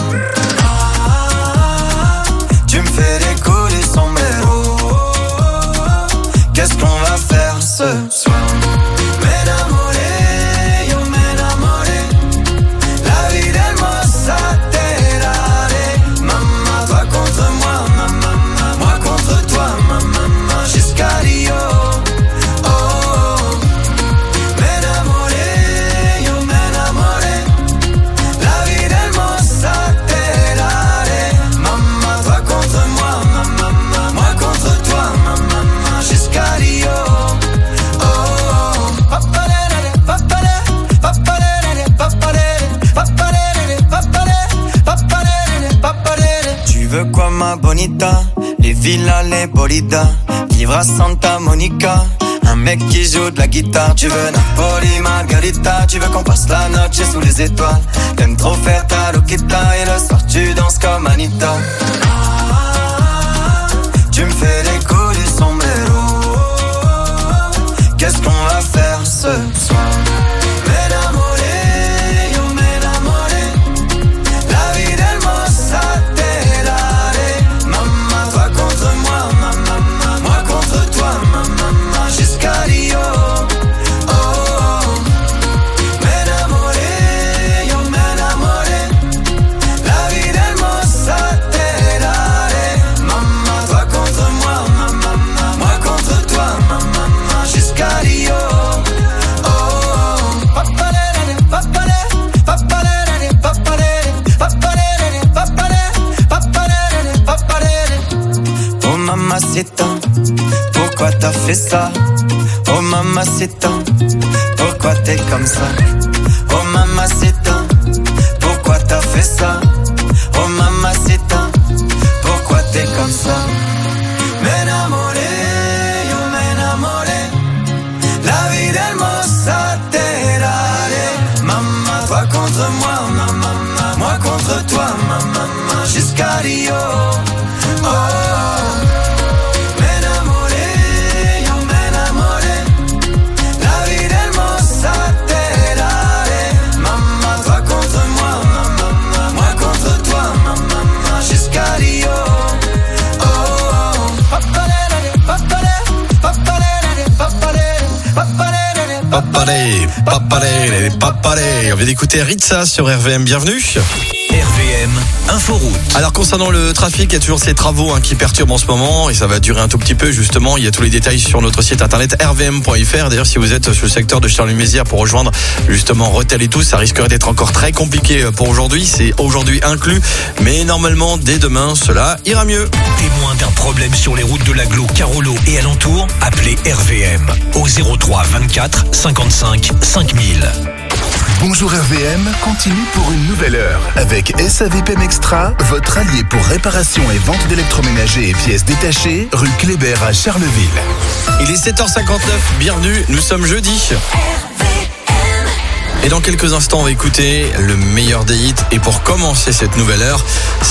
Tu me fais des coups du sombrero. Qu'est-ce qu'on va faire ce soir? M'enamoré, yo m'enamoré. La vie d'hermosa te daré. Maman, toi contre moi, maman, moi contre toi, maman, jusqu'à Rio. Oh, oh. M'enamoré, yo m'enamoré. La vie d'hermosa te daré. Maman, toi contre moi, maman, moi contre toi, maman, jusqu'à Rio. Oh, oh. Papalele, papalele, papalele, papalele, papalele, papalele, papalele, papalele. Tu veux quoi ma bonita? Les villas, les bolidas, vivre à Santa Monica. Un mec qui joue de la guitare. Tu veux Napoli, Margarita. Tu veux qu'on passe la noche sous les étoiles. T'aimes trop faire ta loquita. Et le soir tu danses comme Anita. Tu me fais des coups du sombrero. Qu'est-ce qu'on va faire ce soir? M'enamoré, yo m'enamoré. La vie d'hermosa te daré. Maman, toi contre moi, maman, moi contre toi, maman, jusqu'à Rio. Oh, oh. M'enamoré, yo m'enamoré. La vie d'hermosa te daré. Maman, toi contre moi, maman, moi contre toi, maman, jusqu'à Rio. Oh, oh. Papalele, papalele, papalele, papalele, papalele, papalele, papalele, papalele. Oh mamacita, pourquoi t'as fait ça? Oh mamacita, pourquoi t'es comme ça? Oh mamacita, pourquoi t'as fait ça? Oh mamacita, Jusqu'à oh, m'enamoré, yo m'enamoré. La vie hermosa te daré. Maman, toi contre moi, maman, moi contre toi, maman, jusqu'à Rio. Oh, papalé, papalé, papalé, papalé, papalé. Papalé. On vient d'écouter Ritza sur RVM, bienvenue. RVM Inforoute. Alors concernant le trafic, il y a toujours ces travaux qui perturbent en ce moment et ça va durer un tout petit peu justement. Il y a tous les détails sur notre site internet rvm.fr. D'ailleurs, si vous êt sur le secteur de Charleville-Mézières pour rejoindre justement Rethel et tout, ça risquerait d'être encore très compliqué pour aujourd'hui. C'est aujourd'hui inclus, mais normalement dès demain cela ira mieux. Témoin d'un problème sur les routes de l'Agglo, Carolo et alentour, appelez RVM au 03 24 55 5000. Bonjour RVM, continue pour une nouvelle heure avec SAVPM Extra, votre allié pour réparation et vente d'électroménagers et pièces détachées, rue Kléber à Charleville. Il est 7h59, bienvenue, nous sommes jeudi. Et dans quelques instants, on va écouter le meilleur des hits. Et pour commencer cette nouvelle heure,